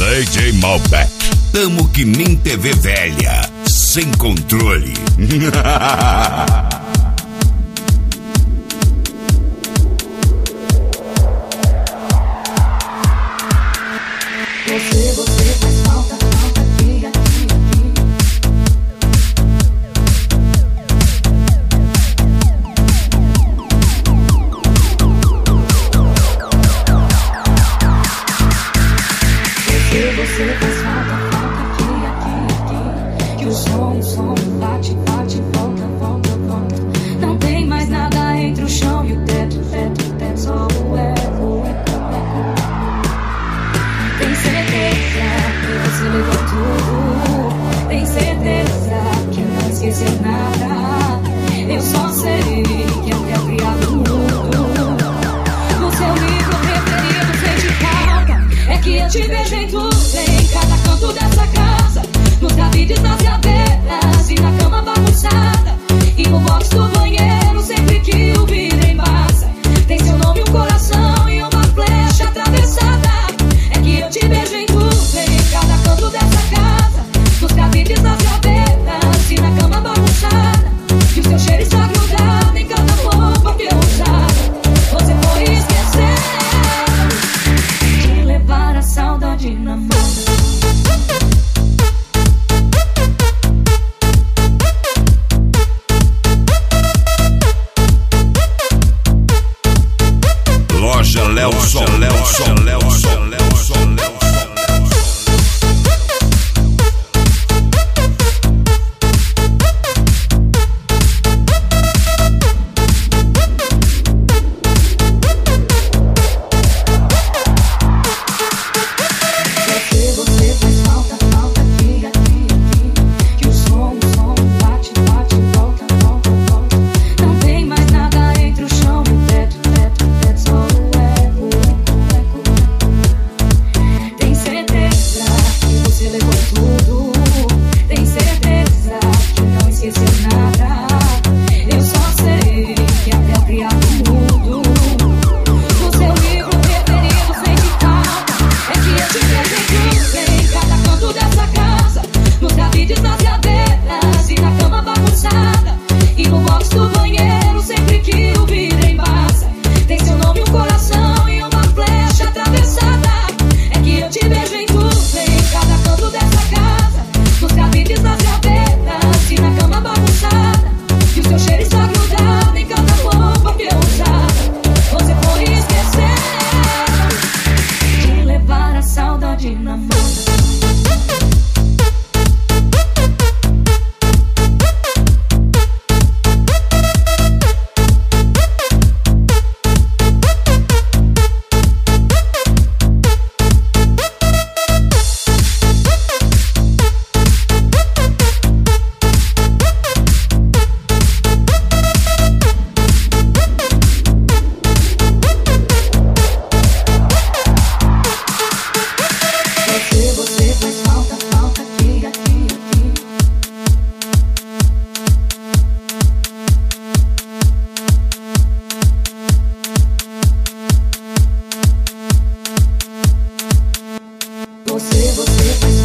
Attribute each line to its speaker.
Speaker 1: DJ Malbec. Tamo que nem TV velha, sem controle.
Speaker 2: Você faz falta aqui, aqui, aqui. Você faz falta aqui, aqui, aqui. Que o som bate, volta. Não tem mais nada entre o chão e o teto, só o eco. Tem certeza que você levou tudo. Tem certeza que não esqueceu nada. Eu só sei que até o criado mudo. No seu livro preferido sente falta. É que eu te vejo em tudo, em cada canto dessa casa. Nos cabides, nas gavetas e na cama bagunçada. E no box do banheiro sempre que o vidro embaça. Tem seu nome, um coração e uma flecha atravessada. É que eu te vejo em tudo, em cada canto dessa casa. Nos cabides, nas gavetas e na cama bagunçada. E o seu cheiro está grudado em cada roupa que eu usava. Você foi esquecer de levar a saudade na mão.
Speaker 1: Loja Lelson.
Speaker 2: Você faz falta aqui, aqui, aqui. Que o som bate, volta. Não tem mais nada entre o chão e o teto, só o eco. Tem certeza que você levou tudo. Tem certeza que não esqueceu nada. Eu só sei que até o criado mudo. No seu livro preferido sente falta. É que eu te vejo em tudo, em cada canto dessa casa. Nos cabides, nas gavetas e na cama bagunçada. E no box do banheiro sempre que o vidro embaça. Tem seu nome, um coração e uma flecha atravessada. É que eu te vejo em tudo, em cada canto dessa casa. Nos cabides, nas gavetas e na cama bagunçada. E o seu cheiro está grudado em cada roupa que eu usava. Você foi esquecer de levar a saudade na mão. Você faz falta aqui, aqui, aqui. Você faz